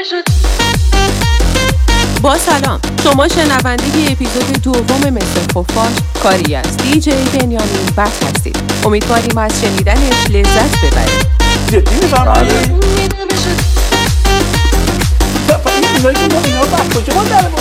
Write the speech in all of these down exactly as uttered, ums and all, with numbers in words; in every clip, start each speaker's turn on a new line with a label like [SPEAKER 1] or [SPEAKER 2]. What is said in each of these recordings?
[SPEAKER 1] با سلام، شما شنونده اپیزود دوم مثل خفاش کاری از دی جی بنیامین بخت هستید. امیدواریم از شنیدنش لذت ببرید.
[SPEAKER 2] جدی میفرمایید؟ این اینایی که ما اینا بخت کجا ما در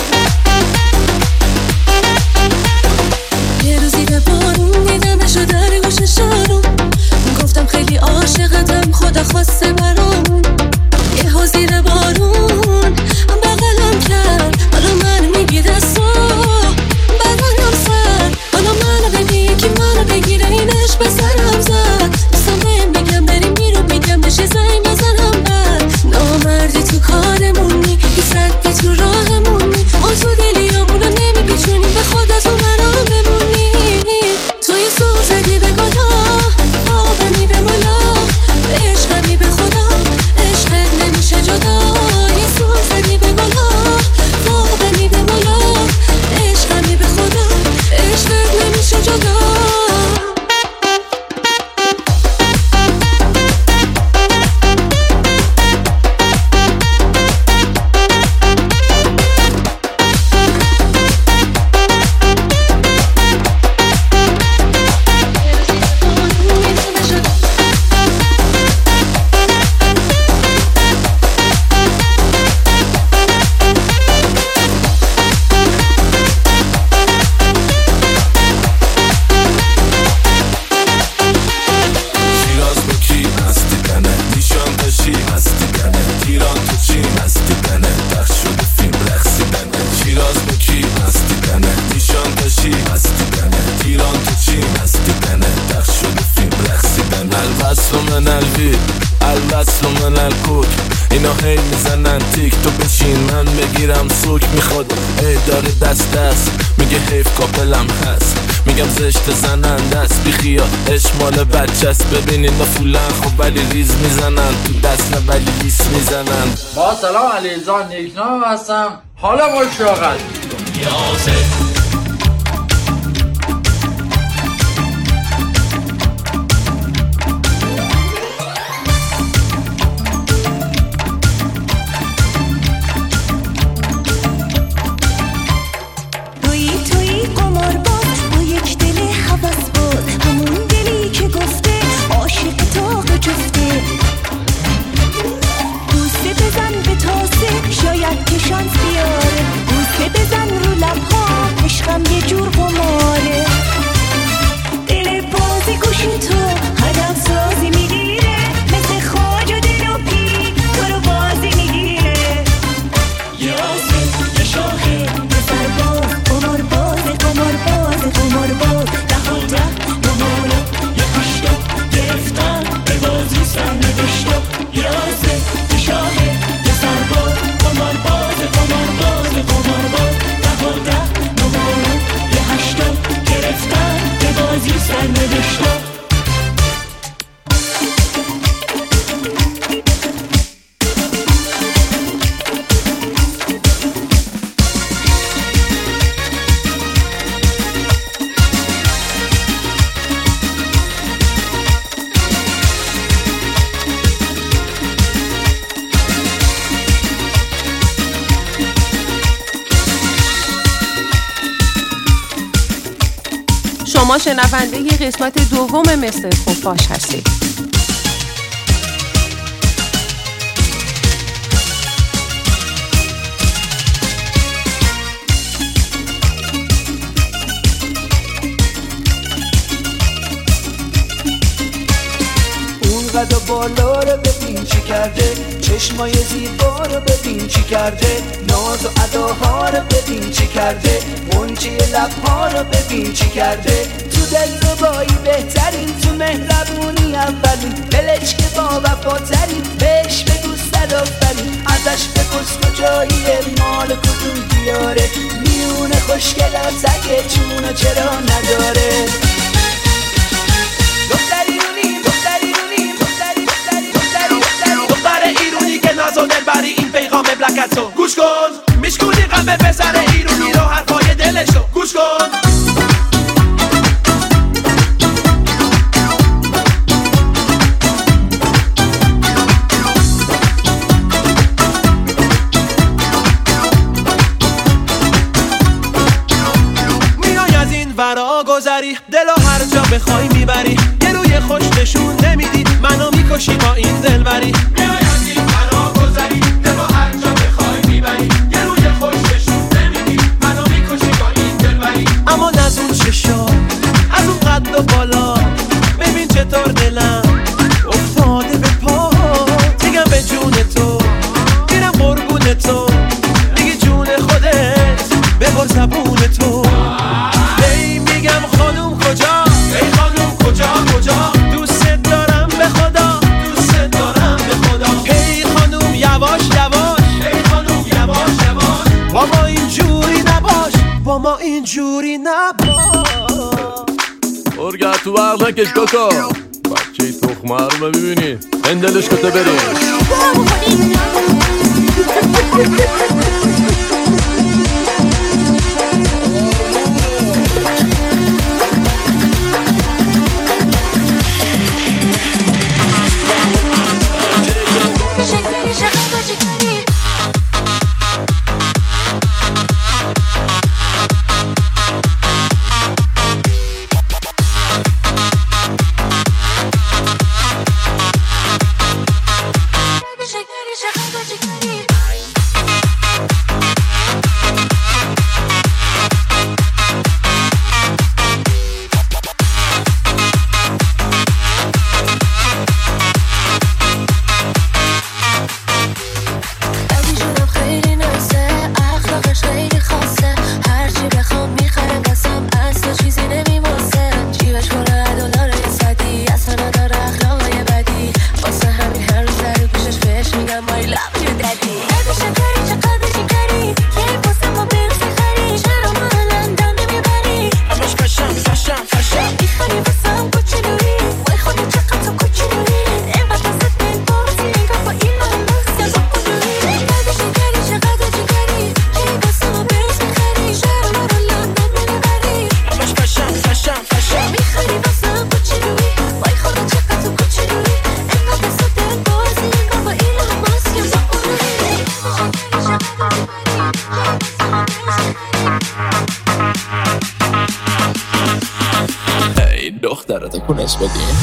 [SPEAKER 3] یه روزی به بارون دیدمشو در گوش شارون، گفتم خیلی عاشقتم خدا خواسته برامون. یه ها زیر بارون بغلم کرد، حالا من میگی دستا بدنم سر، حالا منو بگی که منو بگیره اینش به سرم زد. دوستم بهم بگم بریم میرو میگم بشه زنگ بزنم بر نامردی تو کارمونی، بیس ردی تو راهمونی، ما تو دلیامونو نمیپیچونی به خودت و منو بمونی. توی سو زدی به گلا آبمی به ملا، به عشقمی به خدا عشقت نمیشه جدا. یه سو زدی به گلا آبمی به ملا، عشقمی به خدا عشقت نمیشه جدا.
[SPEAKER 4] اینا هی میزنن تیک تو بشین من بگیرم سوک میخواد ای داره دست دست میگه حیف کاپلم هست، میگم زشت زنن دست بیخیا اشمال بچه است. ببین اینا فولن خب ولی ریز میزنن تو دست نه ولی لیس میزنن.
[SPEAKER 5] با سلام علیزان نیکنام هستم، حالا مشاقت یاسه
[SPEAKER 1] شما شنونده ی قسمت دوم مثل خفاش هستید.
[SPEAKER 6] قد و بالا رو ببین چی کرده، چشمای زیبا رو ببین چی کرده، ناز و اداها رو ببین چی کرده، منچه لبها رو ببین چی کرده. تو دلربایی بهترین، تو مهربونی اولین، بلچ که با وفاترین، بهش بگو صد آفرین، ازش بپرس کجاییه مال کدوم دیاره، میونه خوشگلات اگه چونو چرا نداره. دختری رونیم دختری رونیم دختری دختری دختری دختری دختر ایرونی که ناز و دلبری این پیغام بلکتو گوش کن، میشکونی قلب پسر ایرونی رو حرفای دلشو گوش کن. اینجوری نبا
[SPEAKER 4] ارگه تو وقت نکش کاکا بچه ای تخمه رو ببینی اندلش کته بریم دخترات کنس بدیم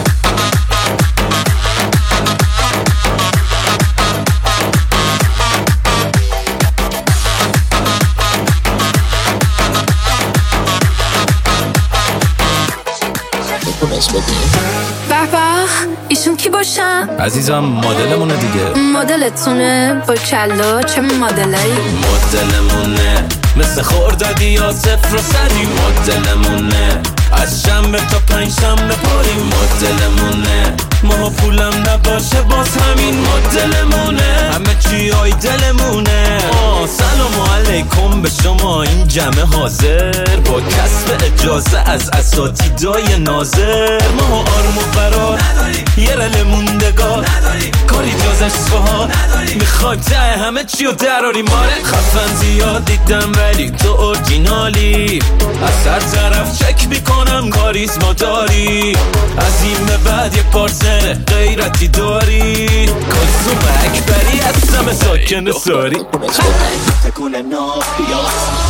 [SPEAKER 4] کنس بدیم
[SPEAKER 3] بابا ایشون کی باشن؟
[SPEAKER 7] عزیزم مدلمونه دیگه
[SPEAKER 3] مدلتونه با کلا چه مدلایی؟
[SPEAKER 7] مدلمونه مثل خوردادی یا صفر و صدی مدلمونه از شنبه تا پنج شنبه پاریم مدلمونه ما پولم نباشه باز همین مدلمونه همه چی های دلمونه آه سلام علیکم به شما این جمع حاضر با کسب اجازه از اساتیدای ناظر ما آرم و قرار نداریم یه رل موندگار نداریم کاری جز اصفهان نداریم میخوایم ته همه چی رو دراریم ماره خفن زیاد دیدم ولی تو اورجینالی از هر طرف چک میکنم کاریزما داری از این به بعد یه پارتنر غیرتی داری کلثوم اکبری هستم ساکن ساری
[SPEAKER 6] تکون نافیا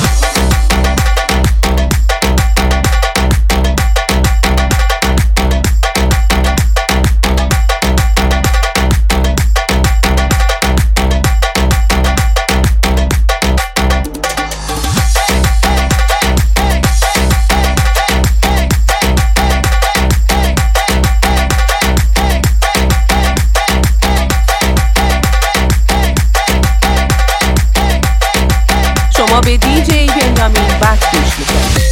[SPEAKER 1] به دیجی بنیامین بک گوش میکنید.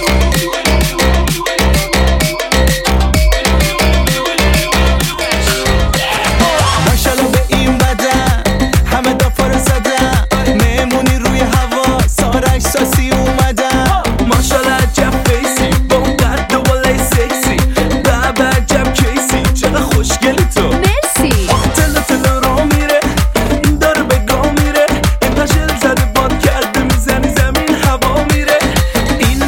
[SPEAKER 6] ماشاءالله به این بدن همه دافار زدن مهمونی روی هوا سارک ساسی اومدن ماشاءالله عجب فیسی با اون قد و بالای سکسی بابا عجب کیسی چقدر خوشگلی تو
[SPEAKER 3] مرسی
[SPEAKER 6] تلا تلا را میره این داره به گاه میره این تشل زده باد کرده میزنی زمین هوا میره این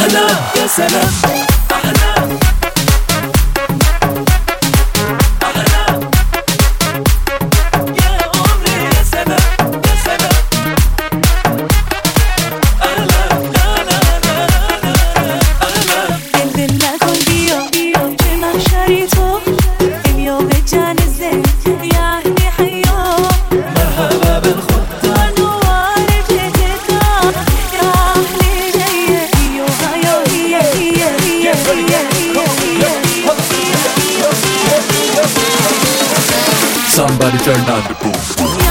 [SPEAKER 7] اهلا يا سلام اهلا
[SPEAKER 4] Somebody turn down the boom.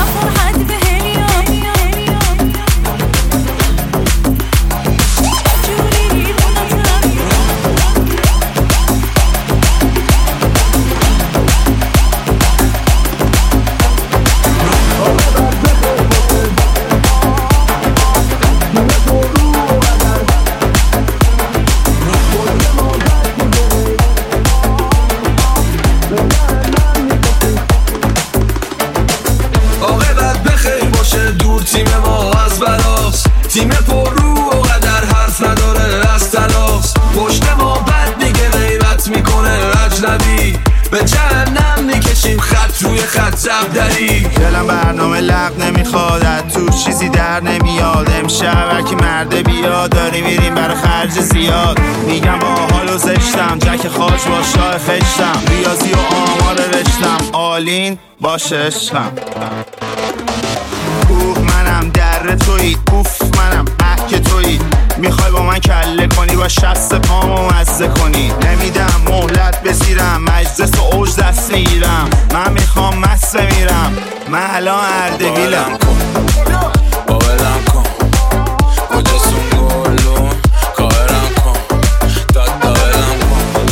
[SPEAKER 4] تیم پر رو و قدر حرف نداره از تلاس پشت ما بد میگه غیبت میکنه اجنبی به جهنم میکشیم خط روی خط زبدری
[SPEAKER 8] دلم برنامه لغ نمیخواد از تو چیزی در نمیاد امشب هرکی مرده بیاد داری میریم برای خرج زیاد میگم با حال و زشتم جک خاج با شاه خشتم ریاضی و آمار رشتم آلین باشه عشقم اوه منم در تویی اوف منم احک تویی میخوای با من کله کنی با شست پامو مزه کنی نمیدم مهلت بسیرم مجلس و اوج دست میگیرم من میخوام مست میرم من الان اردبیلم
[SPEAKER 4] باورم کن کجاستون گلون کارم کن داد داورم کن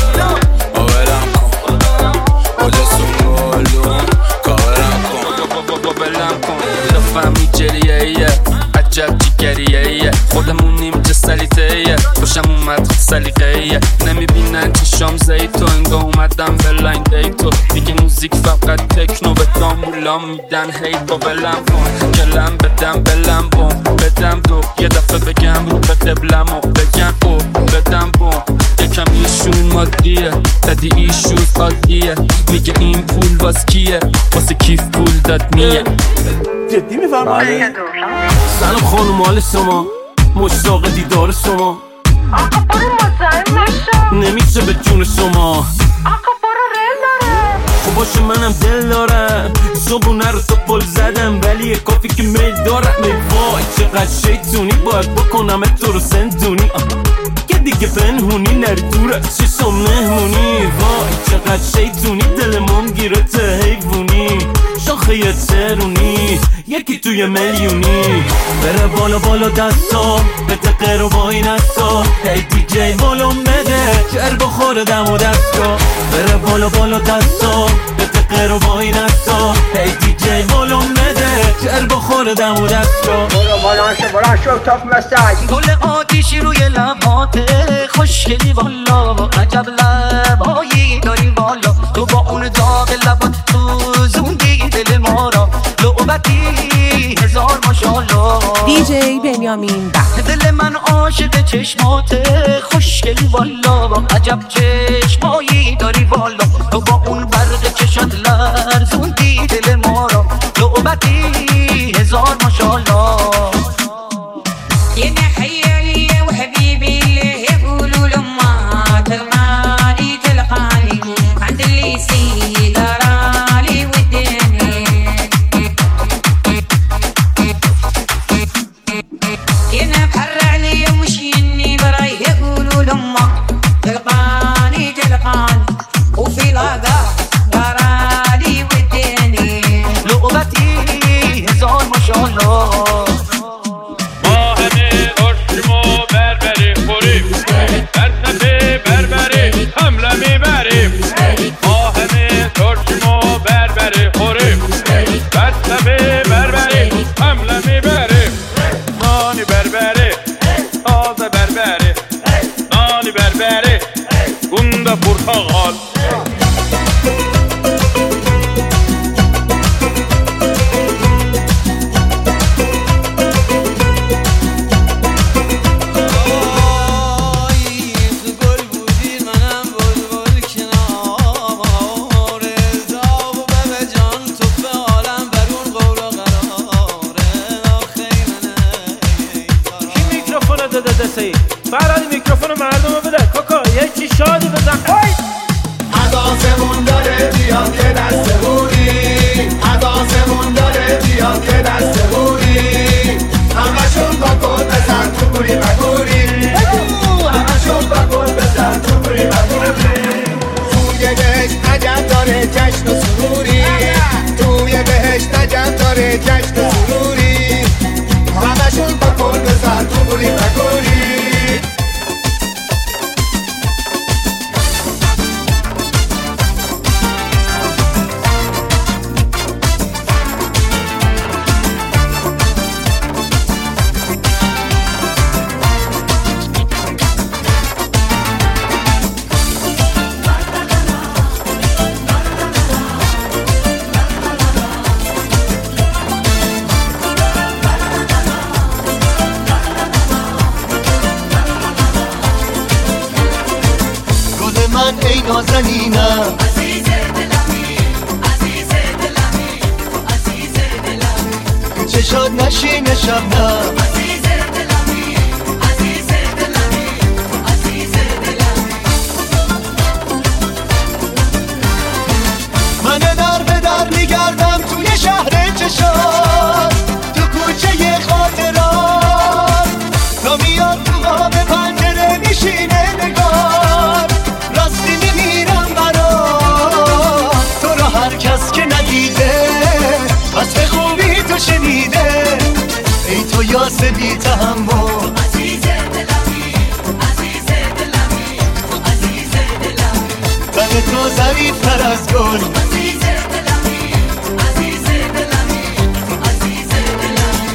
[SPEAKER 4] باورم کن کجاستون گلون کارم کن باورم کن لفهمی جریه ایه عجب جگریه ایه خودمونیم چه سلیتهیه خوشم اومد سلیقه ایه نمیبینن چشام زیتو انگاه اومدم بلاین دیتو میگه موزیک فقط تکنو به دامولام میدن هیت با بلم کن کلم بدم بلم بوم بدم دو یه دفعه بگم رو به قبلمو بگم او بدم بوم یکم ایشون مادیه دادی ایشون عادیه میگه این پول واس کیه واسه کیف پول داد میه
[SPEAKER 2] جدی میفرمایی؟
[SPEAKER 7] سلام خانم مال شما مشتاق دیدار شما
[SPEAKER 9] آقا برو مزاحم نشو
[SPEAKER 7] نمیشه به جون شما
[SPEAKER 9] آقا برو رل داره
[SPEAKER 7] خب باشه منم دل دارم صبونه رو تو پل زدم ولی کافی که میل دارم ای وای چقدر شیطونی باید بکنم تو رو زندونی که دیگه پنهونی نری دور چشم مهمونی وای چقدر شیطونی دلمون گیره ته حیوونی شاخه ترونی یکی توی میلیونی بره بالا بالا دستا به تقر و با این استا هی دی جی بالون بده جر بخوره دم و دستا بره بالا بالا دستا به تقر و با این استا هی دی جی بالون بده جر بخوره دم و دستا
[SPEAKER 2] برو بالا شو برو شو تاف مساج
[SPEAKER 6] گل آتیشی روی لباته خوشگلی والا عجب لبایی داری والا تو با اون داغ لبات سوزوندی دل ما را لعبتی هزار ماشالله
[SPEAKER 1] دی جی بنیامین بخت
[SPEAKER 6] دل من عاشق چشماته خوشگلی والا عجب چشمایی داری والا تو با اون برق چشات لرزوندی دل ما را لعبتی هزار ماشالله
[SPEAKER 9] يا خيالي وحبيبي اللي يقولوا لما تلقاني تلقاني عند اللي يصير رالي وداني يا بحر علي ومش اني براي يقولوا لما تلقاني تلقاني وفي الغدا
[SPEAKER 10] مردم رو بده کاکا یه چی شادی بزن
[SPEAKER 11] از آسمون داره بیاد که دست بودی از آسمون داره بیاد که دست بودی همشون با گل بزن تو بوری بگوری همشون با گل بزن تو بوری بگوری توی بهشت عجب داره جشن و سروری توی بهشت عجب داره جشن و سروری همشون با گل بزن تو بوری بگوری ای نازنینم عزیز دلمی عزیز دلمی عزیز دلمی چشات نشین شبنم عزیز دلمی عزیز دلمی عزیز دلمی من در به در میگردم توی شهر چشات تو کوچه خاطرات تا میاد تو قاب پنجره میشینه نگار راستی میمیرم برات تو را هر کس که ندیده بس به خوبی تو شنیده ای تو یاس بی تحمل عزیز دلمی عزیز دلمی عزیز دلمی تن تو ظریفتر از گل عزیز دلمی عزیز دلمی عزیز دلمی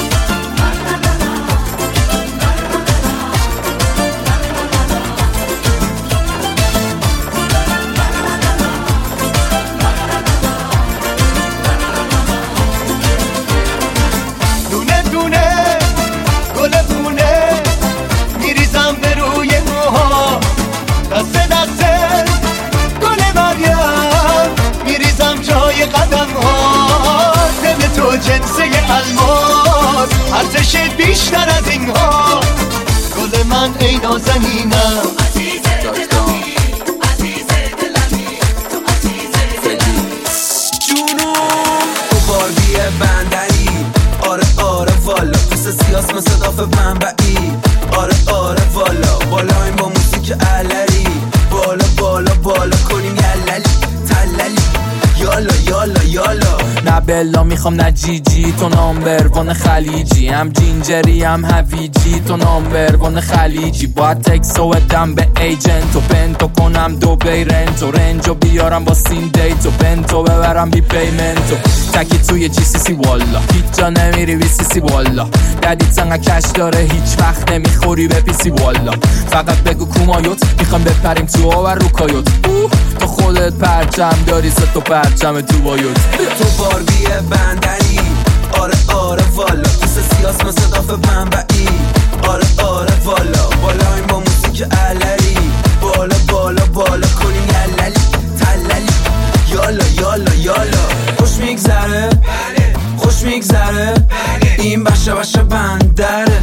[SPEAKER 11] دونه دونه گل دونه میریزم به روی موها دست دست گل مریم میریزم جای قدم ها دل تو جنسه الماس ارزش بیشتر از این ها گل من ای نازنینم عزیز دلمی عزیز دلمی عزیز دلمی
[SPEAKER 12] جونم تو باربی بندری آره آره والا مثل سیاس مثل داف منبعی آره آره والا بالا این با موسیک علری بالا بالا بالا کنیم یللی تللی یالا یالا یالا
[SPEAKER 13] نه بلا میخوام نه جی جی تو نامبر وان خلیجی هم جینجری هم هویجی تو نامبر وان خلیجی باید تکسو ادم به ایجنت و بنتو کنم دو بیرنتو رنجو بیارم با سین دیتو بنتو ببرم بی پیمنتو تکی توی جی سی سی والا هیچ جا نمیری بی سی سی والا ددیت انقا کش داره هیچ وقت نمیخوری به پی سی والا فقط بگو کومایوت میخوام بپریم تو آور رو کایوت تو خودت پرچم داری ست و پرچم تو بایوت
[SPEAKER 12] تو باربی بندری آره آره والا مثل سیاس مثل داف منبعی آره آره والا بالا این با موسیک علری بالا بالا بالا کنیم یللی تللی یالا یالا یالا خوش میگذره خوش میگذره این بشه بشه بندره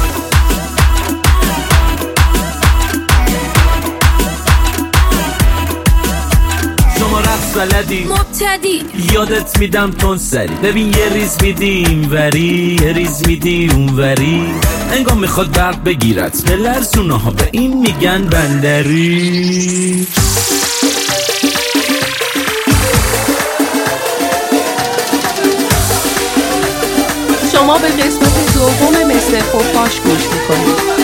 [SPEAKER 7] شما رقص بلدی
[SPEAKER 3] مبتدی
[SPEAKER 7] یادت میدم تون سری ببین یه ریز میدی این وری یه ریز میدی اون وری انگام میخواد برق بگیرت به لرزونه ها به این میگن بندری
[SPEAKER 1] شما به قسمت دوم مستر خفاش گوش میکنید.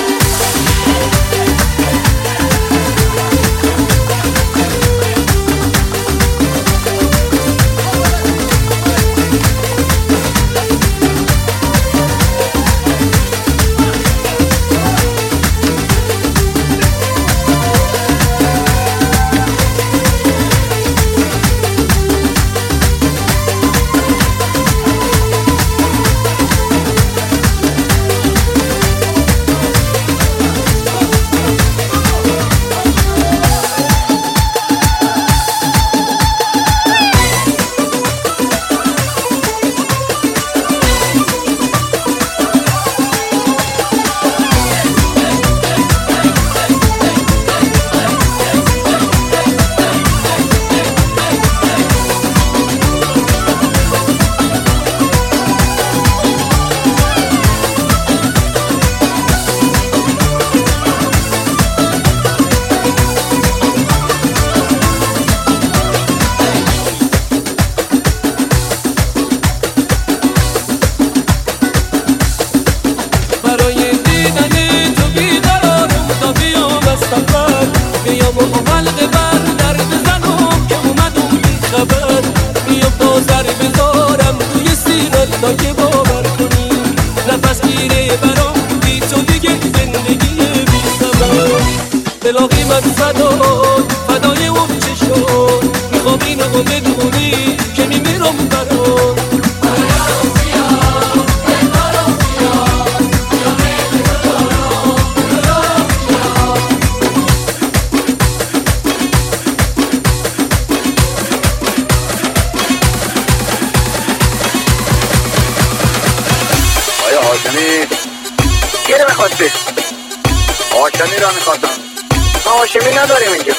[SPEAKER 14] هاشمی کی رو میخواستی؟ هاشمی رو میخواستم. ما هاشمی نداریم اینجا.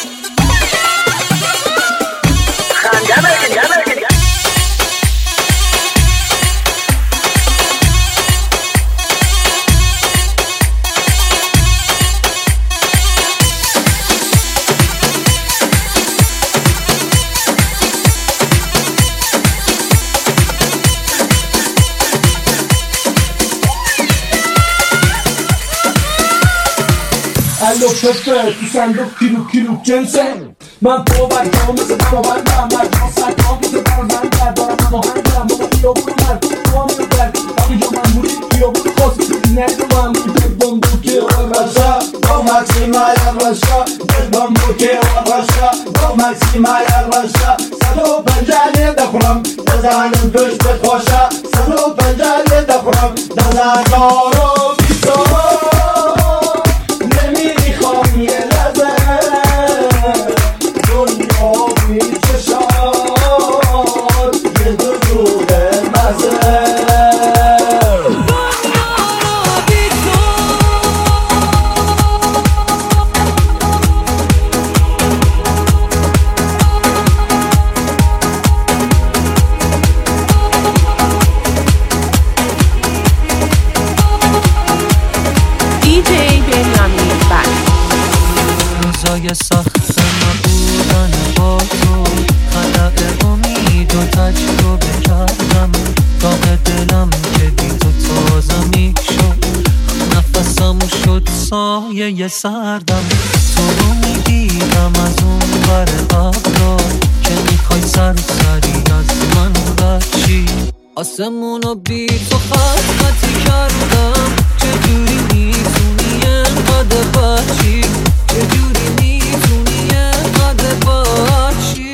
[SPEAKER 14] خنده بگید بگید
[SPEAKER 15] الو پپه تو صندوق کیلو کیلو جنسه من تو برگاه مثل برابندم مرگاه سرگاه مثل برابندم دارم همه هنگم ماما خیابون من تو هم میبرد همه جا من موری خیابون خواست نگو هم میبرد بمبوکه و رشا با مکسی مایر رشا بمبوکه و رشا با مکسی مایر رشا صد و پنجالی دخورم بزنم دوش بخوشا صد و پنجالی دخورم دزنگارو بیسارو نمیخوام یه لحظه دنیا بیچشاد یه دو دوره مزه
[SPEAKER 3] روزای سخت نبودن با تو خلق امید و تجربه کردم راه دلم که بی تو تازه می شد نفسم شد سایه سردم تو رو می دیدم از اون بر ابرا که میخوای سرسری از من بچی آسمونو بی تو خط خطی کردم چجوری میتونی انقدر بچی چجوری میتونی انقدر باشی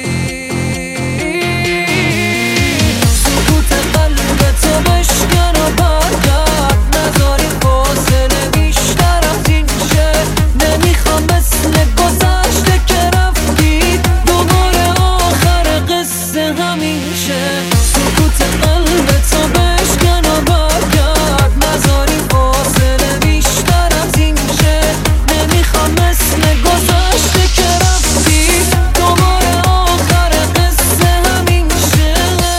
[SPEAKER 3] سکوت قلبتو بشکن و برگرد نذاری فاصله بیشتر از این شه نمیخوام مثل گذشته که رفتی دوباره آخر قصه همین شه سکوت قلبتو بشکن و برگرد نذاری فاصله بیشتر از این شه نمیخوام مثل گذشته که رفتی دوباره آخر قصه همین شه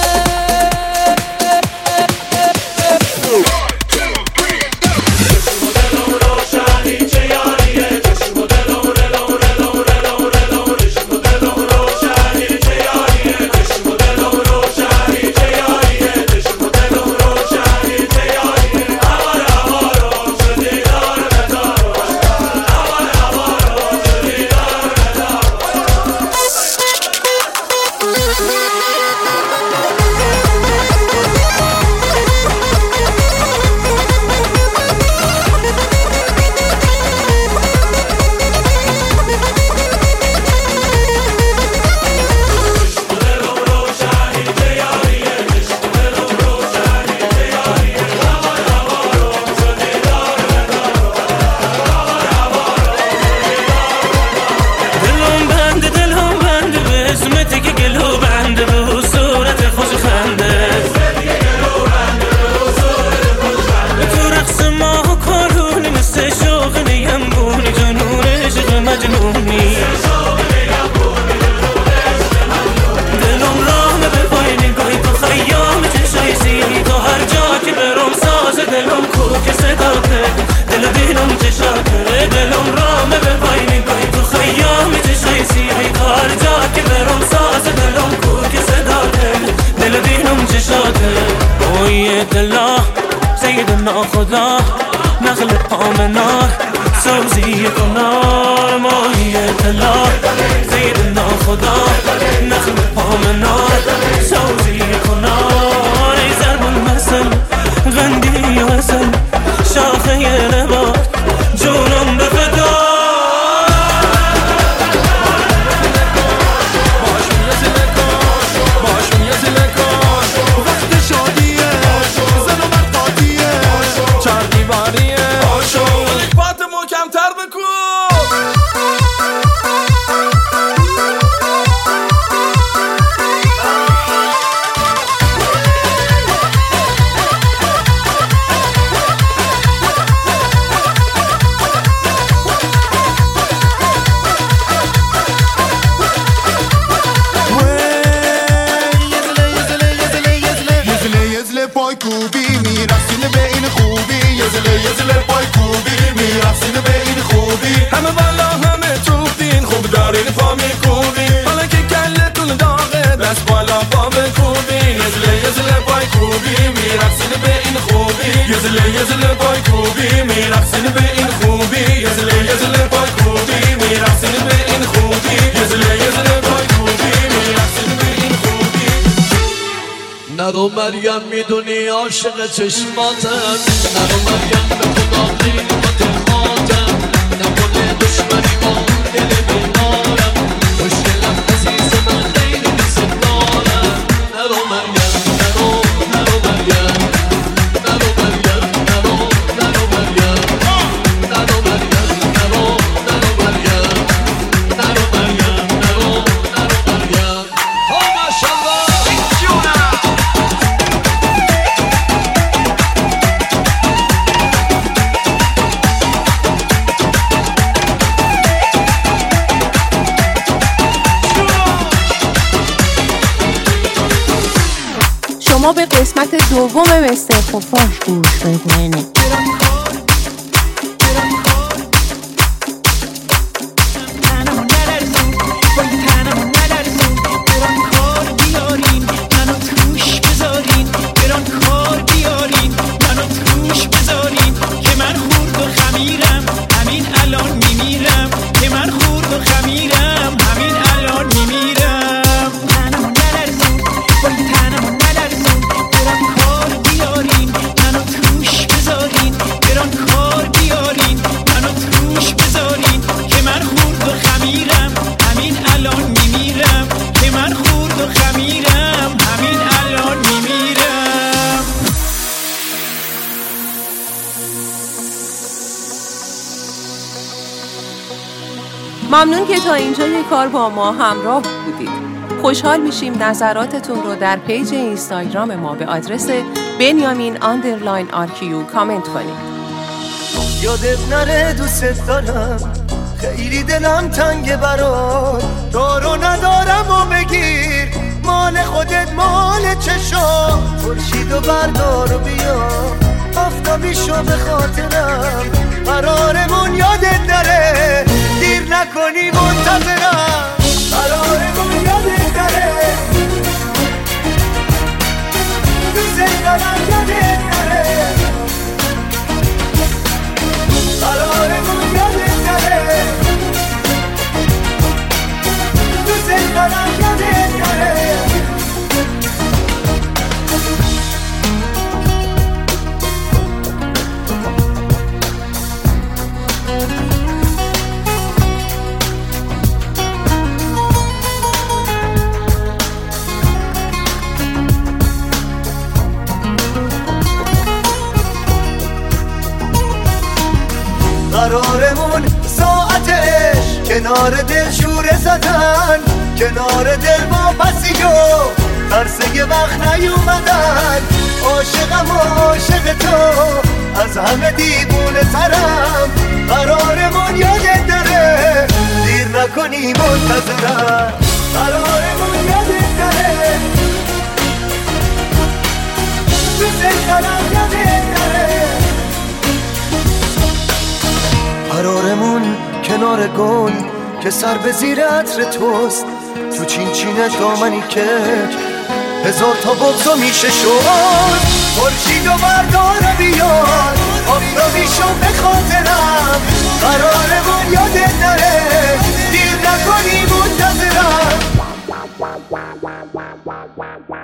[SPEAKER 3] سیدنا خدا نخل آمنا سوزی کنار ماهی طلا سیدنا خدا نخل آمنا سوزی کنار ای ضرب المثل غندی و اصل شاخه نبات جونم به فدا
[SPEAKER 16] Come
[SPEAKER 8] زله پای کوبی میرقصین به این خوبی یه زله یه زله پای کوبی میرقصین به این خوبی
[SPEAKER 4] همه والا همه توفتین خوب دارین پا میکوبی حالا که کلتون داغه دست بالا پا بکوبین یه زله یه زله پای کوبی میرقصین به این خوبی یه زله یه زله پای کوبی میرقصین به این خوبی یه زله یه زله پای کوبی میرقصین به این خوبی یه زله یه زله پای کوبی میرقصین به این خوبی
[SPEAKER 16] نرو مریم میدونی عاشق چشماتم نرو مریم به خدا قیمت خاطم نکنه دشمنی با دل بیمارم مشکلم عزیز من خیلی دوست دارم نرو مریم نرو نرو مریم نرو مریم نرو نرو مریم نرو مریم نرو نرو مریم نرو مریم نرو نرو مریم ها ماشاءالله
[SPEAKER 1] شما به قسمت دوم مستر خفاش گوش بدهنید. ممنون که تا اینجای کار با ما همراه بودید. خوشحال میشیم نظراتتون رو در پیج اینستاگرام ما به آدرس بنیامین آندرلاین آرکیو کامنت کنید.
[SPEAKER 11] یادت نره دوست دارم خیلی دلم تنگ برات دارو ندارم و بگیر مال خودت مال چشام خورشید و بردار و بیا آفتابی شو به خاطرم قرارمون یادت نره دیر نکنی منتظرم قرارمون یادت نره دوست دارم یادت نره قرارمون یادت نره دوست دارم یادت نره قرارمون ساعتش کنار دل شوره زدن کنار دل با پسی و ترس یه وقت نیومدن عاشقم و عاشق تو از همه دیوونه ترم قرارمون یادت نره دیر نکنی منتظرم قرارمون یادت نره دوست دارم یادت نره قرارمون کنار گل که سر به زیر عطر توست تو چین چینه دامنی که هزار تا بغضا میشه شد خورشید و بردار بیار آفتابی شو به خاطرم قرارمون یادت نره دیر نکنی منتظرم